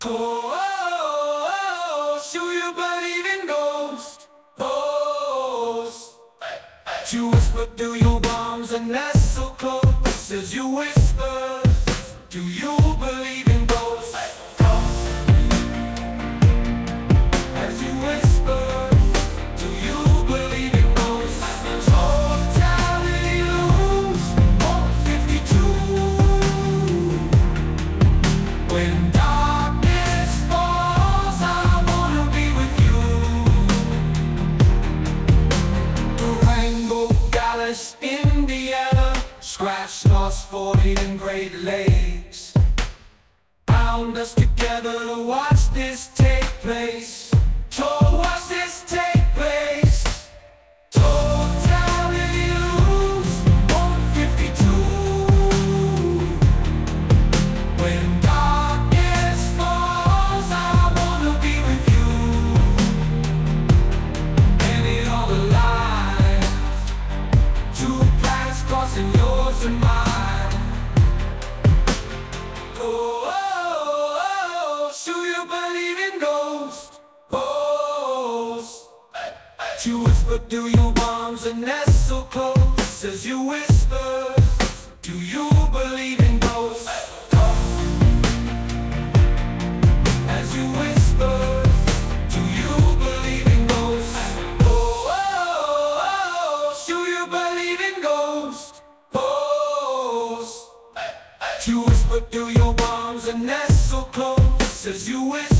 Oh, do you believe in ghosts? You whisper through your bombs and nestle close as you whisper. Do you believe in ghosts? As you whisper, do you believe in ghosts? Totality looms on 52. When darkness falls, I wanna be with you. Durango, Dallas, Indiana, Scratch, Lost 40 and Great Lakes. Bound us together to watch this take place. To watch this take place. Totality looms on 52. When darkness falls, I wanna be with you. And it all aligns. Two paths crossing yours and mine. Do you believe in ghosts? You whisper through your bombs and nestle close as you whisper. Do you believe in ghosts? As you whisper, do you believe in ghosts? Do you believe in ghosts? You whisper through your bombs and nestle close as you whisper.